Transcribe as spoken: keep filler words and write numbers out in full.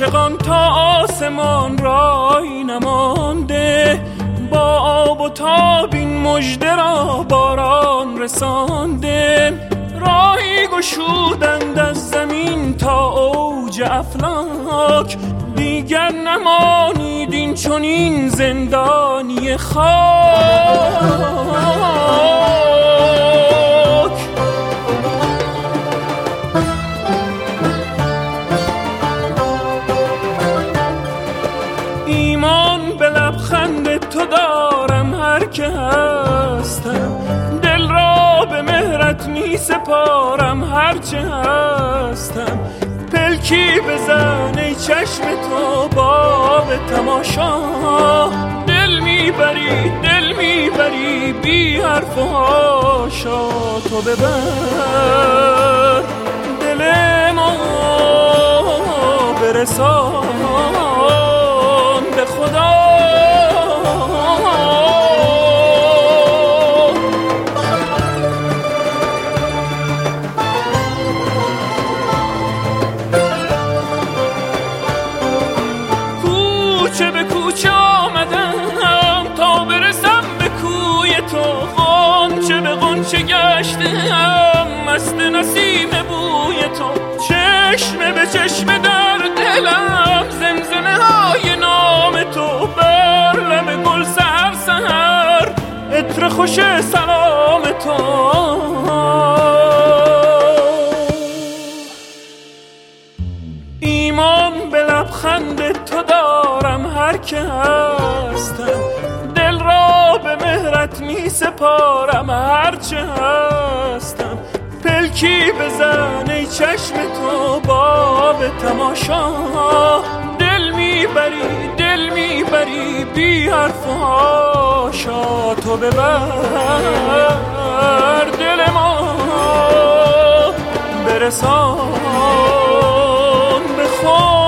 عاشقان تا آسمان رای نمانده، با آب و تاب این مژده را باران رسانده. راهی گشودند از زمین تا اوج افلاک، دیگر نمانید این چنین زندانی خاک. ایمان به لبخند تو دارم هر که هستم، دل را به مهرت می سپارم هر چه هستم. پلکی بزن ای چشم تو باب تماشا، دل میبری دل میبری بی حرف و حاشا. تو ببر دل ما برسان به خدا. کوچه به کوچه آمدم تا برسم به کوی تو، غنچه به غنچه گشتم مست نسیم بوی تو. چشم به چشم در دلم زمزمه های نام تو، بر لب گل سحر سحر عطر خوش سلام تو. ایمان به لبخند تو دارم هر که هستم، دل را به مهرت می سپارم هر چه هستم. پلکی بزن ای چشم تو باب تماشا، دل میبری دل میبری بی حرف و حاشا. تو ببر دل ما برسان به خود.